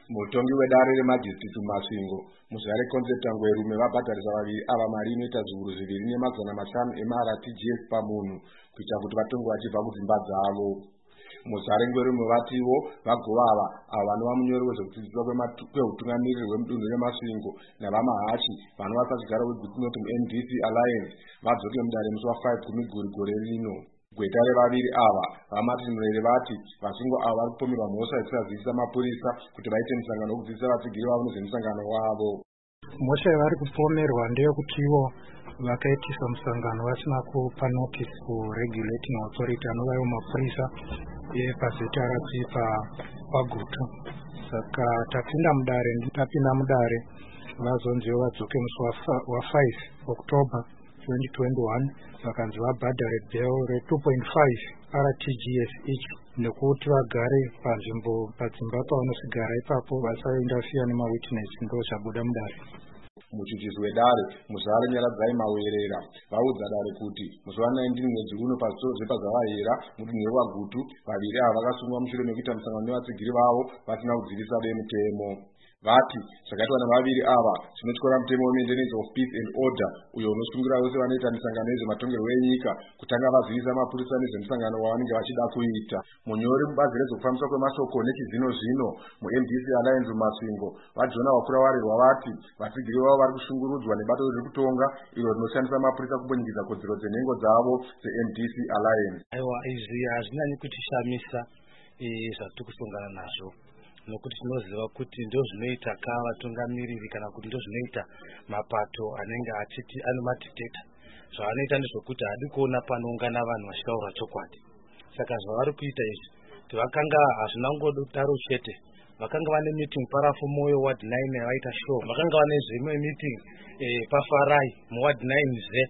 Mutongi wedare remajisiti Masingo muzvare concept Ngwerume vabhadharisa vaviri ava mari inoita zviuru 2,500 emara TGS pamunhu kuita kuti vatonge vachibva kudzimba dzavo. Muzvare Ngwerume vatiwo vagovava ava vanova munyori wezvekudzidziswa kweutungamiriri hwemudunhu reMasingo navamahachi vanova sachigara weGood North MDC Alliance vadzoke mudare musi wa5 kuMiguri gore rino. Gweta revaviri ava vaMartin Murere vati Masingo ava vari kupomerwa mhosva yekusadzivisa mapurisa kuti vaite musangano wekudzidzisa vatsigiri vavo nezvemusangano wavo. Mhosva yavari kupomerwa ndeyekutiwo vakaitisa musangano vasina kupa notice kuregulating authority anova iwo mapurisa epazVTRP paGutu. Saka tapinda mudare vazonziwo vadzoke musi wa5 October 2021 vakanzi vabhadhare bail re2.5 RTGS each nekuti vagare padzimba pavanosigara ipapo vasaindafiya nemawitness ndozvabuda mudare. Muchichisi wedare Muzvare Nyaradzai Mawerera vaudza dare kuti musi wa19 mwedzi uno pazvitoro zvepazvavahera mudunhu rewaGutu vaviri ava vakasungwa mushure mekuita musangano nevatsigiri vavo vasina kudzivisa vemutemo. Vati zvakaitwa navaviri ava zvinotyora mutemo weMaintenance of Peace and Order uyo unosungira vose vanoita misangano yezvematongerwo enyika kutanga vazivisa mapurisa nezvemusangano wavanenge vachida kuita. Munyori mubazi rezvekufambiswa kwemashoko nechizvino-zvino muMDC Alliance Masingo vaJona Wakurawarirwa vati vatsigiri vavo vari kushungurudzwa nebato rezvekutonga iro rinoshandisa mapurisa kubunyikidza kodzero dzenhengo dzavo dzeMDC Alliance. Aiwa, izvi hazvinyanyi kutishamisa zvatiri kusongana nazvo nokuti tinoziva kuti ndo zvinoita vatungamiriri kana kuti ndo zvinoita mapato anenge achiti ane madictator. Zvavanoita ndezvokuti hadi kuona panoungana vanhu vachitaura chokwadi. Saka zvavari kuita izvi vakanga hazvina ngodaro chete, vakanga vane meeting parafu moyo ward 9 yavaita show, vakanga vane zvimwe meeting paFarai muward 9 ze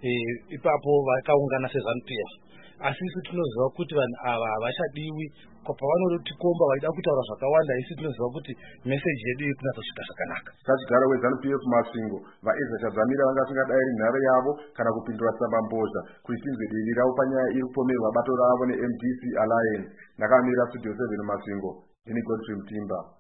ipapo vakaungana seZANU-PF. Asi isu tinoziva kuti vanhu ava havachadiwi pavanotikomba vaida kutaura zvakawanda. Isi tinoziva kuti message yedu iri kunatsosvika zvakanaka. Sachigara weZANU-PF Masingo vaEzra Chadzamira vangasingadayiri nhare yavo kana kupindura tsambambozha kuitinzwe divi ravo panyaya iri kupomerwa bato ravo neMDC Alliance. Ndakamira Studio 7 Masingo, ndini Godfrey Mtimba.